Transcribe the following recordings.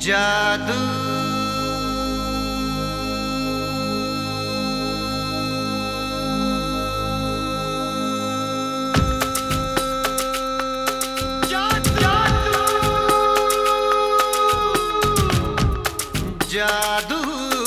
जादू जादू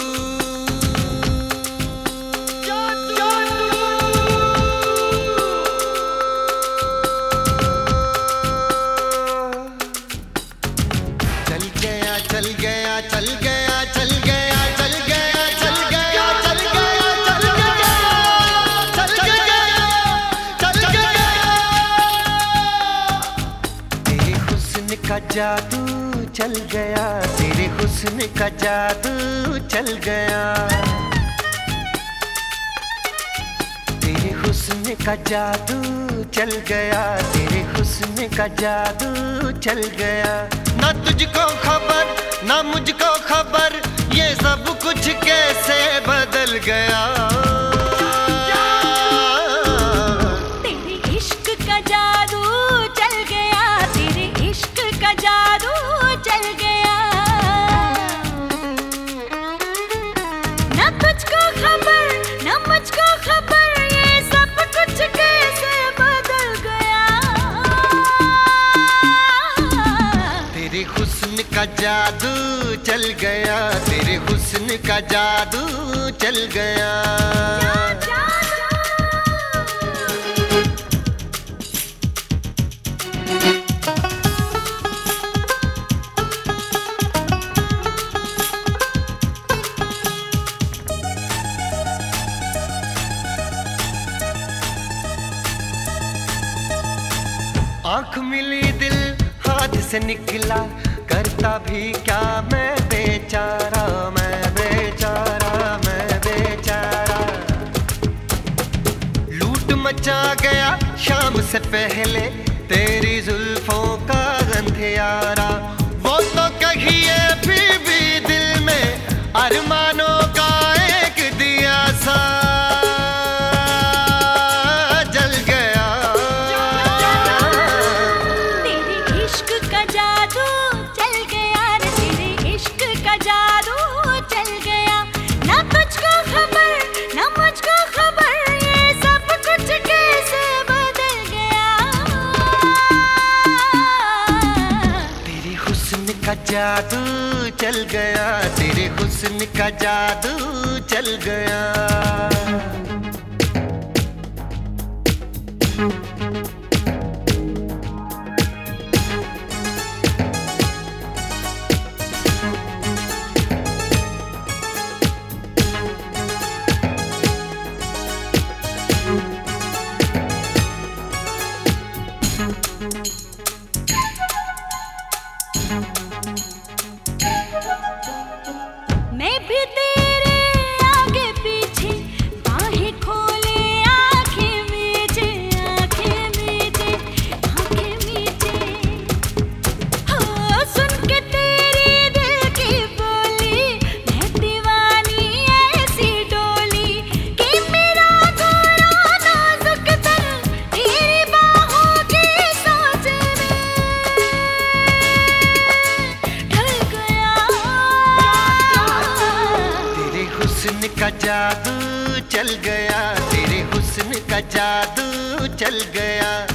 चल गया चल गया चल गया चल गया चल गया चल गया चल गया चल गया चल गया तेरे हुस्न का जादू चल गया, तेरे हुस्न का जादू चल गया, तेरे हुस्न का जादू चल गया, तेरे हुस्न का जादू चल गया। ना तुझको खबर ना मुझको खबर, ये सब कुछ कैसे बदल गया। तेरे इश्क का जादू चल गया, तेरे इश्क का जादू चल गया। ना तुझको खबर ना मुझको खबर, ये सब कुछ कैसे बदल गया। तेरे हुस्न का जादू चल गया, तेरे हुस्न का जादू चल गया। आँख मिली दिल हाथ से निकला, करता भी क्या मैं बेचारा, मैं बेचारा, मैं बेचारा। लूट मचा गया शाम से पहले तेरी जुल्फों का अंधियारा। वो तो कहिए भी दिल में अरमानों का एक दिया सा जल गया। तेरे इश्क का जादू चल गया रे, तेरे इश्क का जादू चल गया। ना तुझको खबर ना मुझको खबर, ये सब कुछ कैसे बदल गया। तेरे हुस्न का जादू चल गया, तेरे हुस्न का जादू चल गया। मैं भी तेरे आगे पीछे, बाहें खोले आंखें मीचे, आंखें मीचे, आंखें मीचे। हो सुन के तेरी दिल की बोली, मैं दीवानी ऐसी डोली कि मेरा गोरा नाजुक तन तेरी बाहों की सोच में ढल गया। तेरे हुस्न का जादू चल गया, तेरे हुस्न का जादू चल गया।